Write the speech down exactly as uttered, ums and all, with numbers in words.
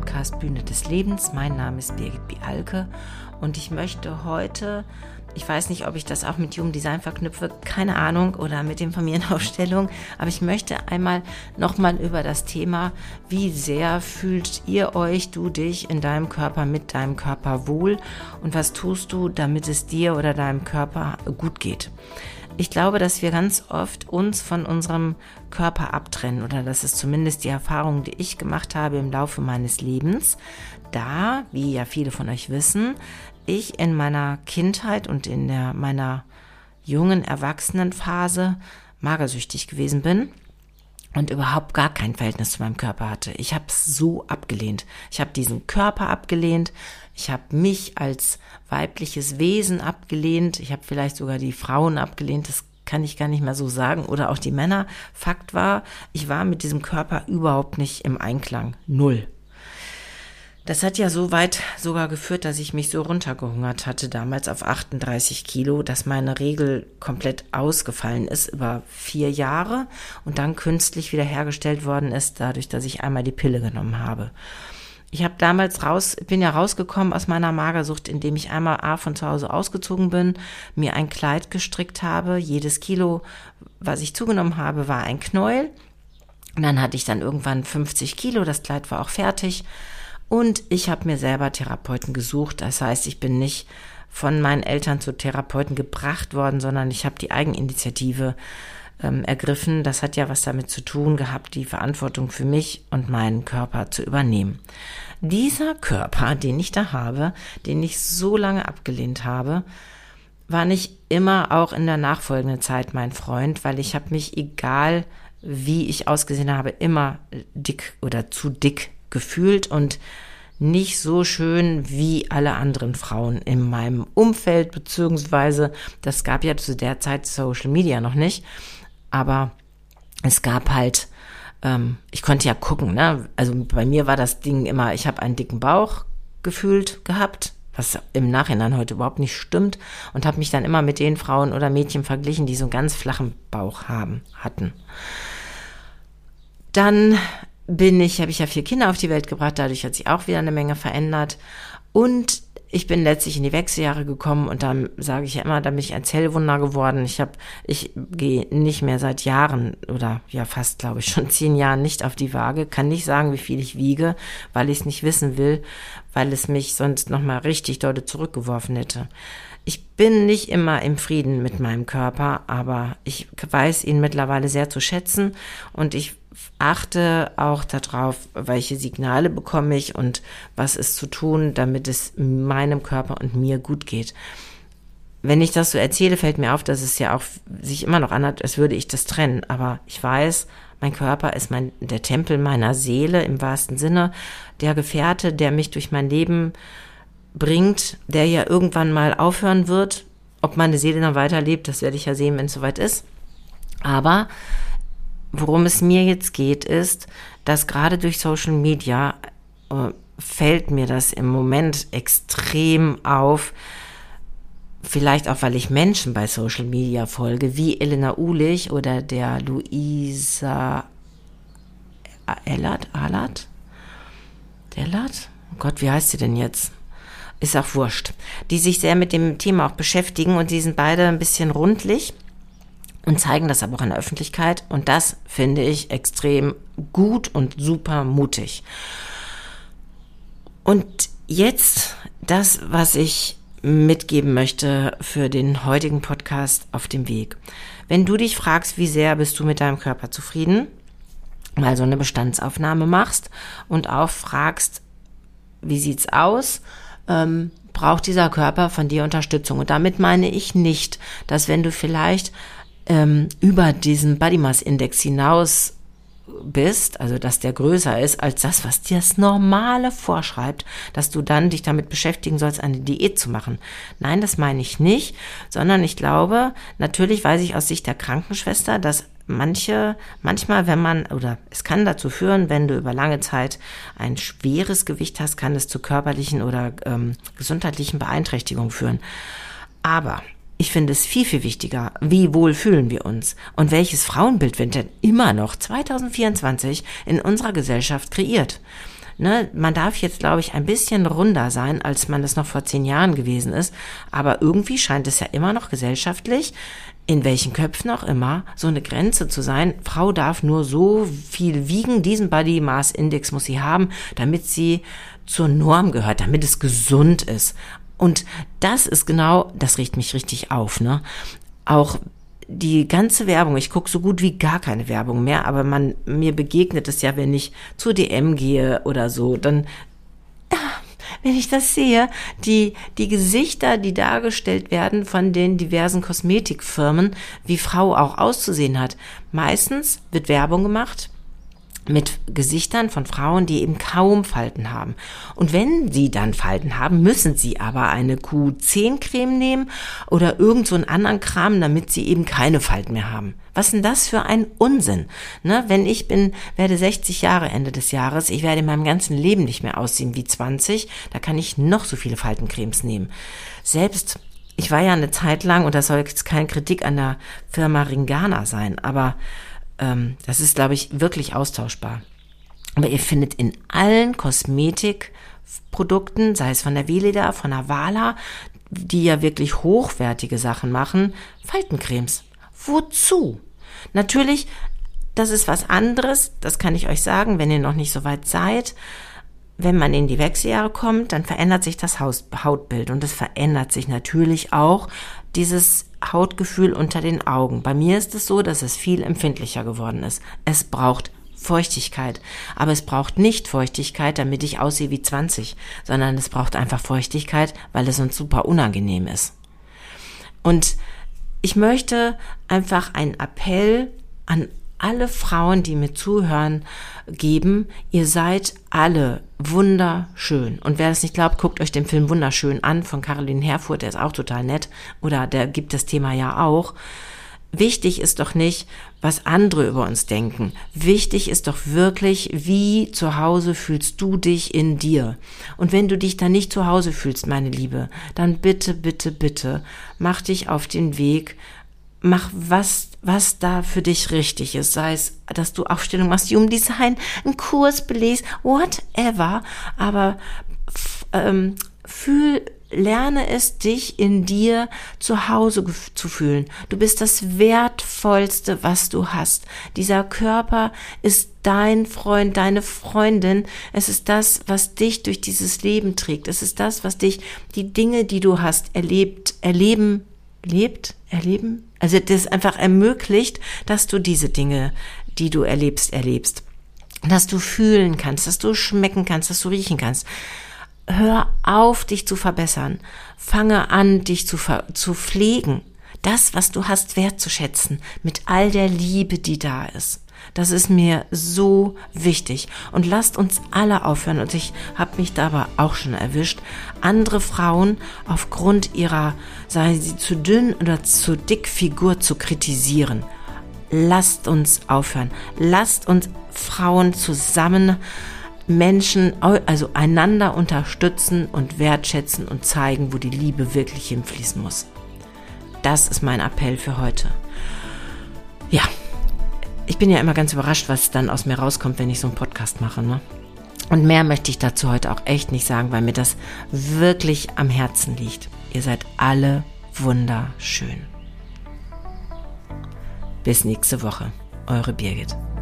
Podcast Bühne des Lebens. Mein Name ist Birgit Bialke und ich möchte heute, ich weiß nicht, ob ich das auch mit Human Design verknüpfe, keine Ahnung, oder mit den Familienaufstellungen, aber ich möchte einmal nochmal über das Thema, wie sehr fühlt ihr euch, du dich in deinem Körper, mit deinem Körper wohl und was tust du, damit es dir oder deinem Körper gut geht. Ich glaube, dass wir ganz oft uns von unserem Körper abtrennen, oder das ist zumindest die Erfahrung, die ich gemacht habe im Laufe meines Lebens, da, wie ja viele von euch wissen, ich in meiner Kindheit und in der, meiner jungen Erwachsenenphase magersüchtig gewesen bin und überhaupt gar kein Verhältnis zu meinem Körper hatte. Ich habe es so abgelehnt. Ich habe diesen Körper abgelehnt. Ich habe mich als weibliches Wesen abgelehnt. Ich habe vielleicht sogar die Frauen abgelehnt. Das kann ich gar nicht mehr so sagen. Oder auch die Männer. Fakt war, ich war mit diesem Körper überhaupt nicht im Einklang. Null. Das hat ja so weit sogar geführt, dass ich mich so runtergehungert hatte, damals auf achtunddreißig Kilo, dass meine Regel komplett ausgefallen ist über vier Jahre und dann künstlich wiederhergestellt worden ist, dadurch, dass ich einmal die Pille genommen habe. Ich habe damals raus, bin ja rausgekommen aus meiner Magersucht, indem ich einmal A von zu Hause ausgezogen bin, mir ein Kleid gestrickt habe. Jedes Kilo, was ich zugenommen habe, war ein Knäuel. Und dann hatte ich dann irgendwann fünfzig Kilo, das Kleid war auch fertig. Und ich habe mir selber Therapeuten gesucht. Das heißt, ich bin nicht von meinen Eltern zu Therapeuten gebracht worden, sondern ich habe die Eigeninitiative ähm, ergriffen. Das hat ja was damit zu tun gehabt, die Verantwortung für mich und meinen Körper zu übernehmen. Dieser Körper, den ich da habe, den ich so lange abgelehnt habe, war nicht immer auch in der nachfolgenden Zeit mein Freund, weil ich habe mich, egal wie ich ausgesehen habe, immer dick oder zu dick gefühlt und nicht so schön wie alle anderen Frauen in meinem Umfeld, beziehungsweise das gab ja zu der Zeit Social Media noch nicht, aber es gab halt, ähm, ich konnte ja gucken, ne? Also bei mir war das Ding immer, ich habe einen dicken Bauch gefühlt gehabt, was im Nachhinein heute überhaupt nicht stimmt, und habe mich dann immer mit den Frauen oder Mädchen verglichen, die so einen ganz flachen Bauch haben, hatten. Dann bin ich, habe ich ja vier Kinder auf die Welt gebracht, dadurch hat sich auch wieder eine Menge verändert und ich bin letztlich in die Wechseljahre gekommen und dann sage ich ja immer, da bin ich ein Zellwunder geworden. Ich habe, ich gehe nicht mehr seit Jahren oder ja fast, glaube ich, schon zehn Jahren nicht auf die Waage, kann nicht sagen, wie viel ich wiege, weil ich es nicht wissen will, weil es mich sonst nochmal richtig doll zurückgeworfen hätte. Ich bin nicht immer im Frieden mit meinem Körper, aber ich weiß ihn mittlerweile sehr zu schätzen und ich achte auch darauf, welche Signale bekomme ich und was ist zu tun, damit es meinem Körper und mir gut geht. Wenn ich das so erzähle, fällt mir auf, dass es ja auch sich immer noch anhört, als würde ich das trennen, aber ich weiß, mein Körper ist mein, der Tempel meiner Seele im wahrsten Sinne, der Gefährte, der mich durch mein Leben bringt, der ja irgendwann mal aufhören wird. Ob meine Seele noch weiterlebt, das werde ich ja sehen, wenn es soweit ist. Aber worum es mir jetzt geht, ist, dass gerade durch Social Media äh, fällt mir das im Moment extrem auf, vielleicht auch, weil ich Menschen bei Social Media folge, wie Elena Uhlich oder der Luisa Ellert, Allert? Dellert? Oh Gott, wie heißt sie denn jetzt? Ist auch wurscht. Die sich sehr mit dem Thema auch beschäftigen und die sind beide ein bisschen rundlich und zeigen das aber auch in der Öffentlichkeit und das finde ich extrem gut und super mutig. Und jetzt das, was ich mitgeben möchte für den heutigen Podcast auf dem Weg. Wenn du dich fragst, wie sehr bist du mit deinem Körper zufrieden, mal so eine Bestandsaufnahme machst und auch fragst, wie sieht's aus, ähm, braucht dieser Körper von dir Unterstützung. Und damit meine ich nicht, dass wenn du vielleicht ähm, über diesen Body Mass Index hinaus bist, also dass der größer ist als das, was dir das Normale vorschreibt, dass du dann dich damit beschäftigen sollst, eine Diät zu machen. Nein, das meine ich nicht, sondern ich glaube, natürlich weiß ich aus Sicht der Krankenschwester, dass manche, manchmal, wenn man, oder es kann dazu führen, wenn du über lange Zeit ein schweres Gewicht hast, kann es zu körperlichen oder ähm, gesundheitlichen Beeinträchtigungen führen. Aber ich finde es viel, viel wichtiger, wie wohl fühlen wir uns und welches Frauenbild wird denn immer noch zwanzig vierundzwanzig in unserer Gesellschaft kreiert. Ne? Man darf jetzt, glaube ich, ein bisschen runder sein, als man das noch vor zehn Jahren gewesen ist. Aber irgendwie scheint es ja immer noch gesellschaftlich, in welchen Köpfen auch immer, so eine Grenze zu sein. Frau darf nur so viel wiegen, diesen Body Mass Index muss sie haben, damit sie zur Norm gehört, damit es gesund ist. Und das ist genau, das riecht mich richtig auf, ne? Auch die ganze Werbung, ich gucke so gut wie gar keine Werbung mehr, aber man, mir begegnet es ja, wenn ich zu D M gehe oder so, dann, wenn ich das sehe, die, die Gesichter, die dargestellt werden von den diversen Kosmetikfirmen, wie Frau auch auszusehen hat. Meistens wird Werbung gemacht mit Gesichtern von Frauen, die eben kaum Falten haben. Und wenn sie dann Falten haben, müssen sie aber eine Q zehn Creme nehmen oder irgend so einen anderen Kram, damit sie eben keine Falten mehr haben. Was ist denn das für ein Unsinn? Ne? Wenn ich bin, werde sechzig Jahre Ende des Jahres, ich werde in meinem ganzen Leben nicht mehr aussehen wie zwanzig, da kann ich noch so viele Faltencremes nehmen. Selbst, ich war ja eine Zeit lang, und das soll jetzt keine Kritik an der Firma Ringana sein, aber das ist, glaube ich, wirklich austauschbar. Aber ihr findet in allen Kosmetikprodukten, sei es von der Weleda, von der Wala, die ja wirklich hochwertige Sachen machen, Faltencremes. Wozu? Natürlich, das ist was anderes, das kann ich euch sagen, wenn ihr noch nicht so weit seid. Wenn man in die Wechseljahre kommt, dann verändert sich das Hautbild und es verändert sich natürlich auch dieses Hautgefühl unter den Augen. Bei mir ist es so, dass es viel empfindlicher geworden ist. Es braucht Feuchtigkeit, aber es braucht nicht Feuchtigkeit, damit ich aussehe wie zwanzig, sondern es braucht einfach Feuchtigkeit, weil es uns super unangenehm ist. Und ich möchte einfach einen Appell an alle Frauen, die mir zuhören, geben. Ihr seid alle wunderschön. Und wer das nicht glaubt, guckt euch den Film Wunderschön an von Caroline Herfurth, der ist auch total nett. Oder der gibt das Thema ja auch. Wichtig ist doch nicht, was andere über uns denken. Wichtig ist doch wirklich, wie zu Hause fühlst du dich in dir. Und wenn du dich da nicht zu Hause fühlst, meine Liebe, dann bitte, bitte, bitte, mach dich auf den Weg. Mach was, was da für dich richtig ist, sei es, dass du Aufstellung machst, Human Design, einen Kurs belegst, whatever, aber ähm, fühl, lerne es, dich in dir zu Hause zu fühlen. Du bist das Wertvollste, was du hast. Dieser Körper ist dein Freund, deine Freundin. Es ist das, was dich durch dieses Leben trägt. Es ist das, was dich, die Dinge, die du hast, erlebt, erleben, lebt, erleben, also das einfach ermöglicht, dass du diese Dinge, die du erlebst, erlebst. Dass du fühlen kannst, dass du schmecken kannst, dass du riechen kannst. Hör auf, dich zu verbessern. Fange an, dich zu, ver- zu pflegen. Das, was du hast, wertzuschätzen. Mit all der Liebe, die da ist. Das ist mir so wichtig. Und lasst uns alle aufhören, und ich habe mich dabei auch schon erwischt, andere Frauen aufgrund ihrer, seien sie zu dünn oder zu dick Figur zu kritisieren. Lasst uns aufhören. Lasst uns Frauen zusammen, Menschen, also einander unterstützen und wertschätzen und zeigen, wo die Liebe wirklich hinfließen muss. Das ist mein Appell für heute. Ja. Ich bin ja immer ganz überrascht, was dann aus mir rauskommt, wenn ich so einen Podcast mache, ne? Und mehr möchte ich dazu heute auch echt nicht sagen, weil mir das wirklich am Herzen liegt. Ihr seid alle wunderschön. Bis nächste Woche. Eure Birgit.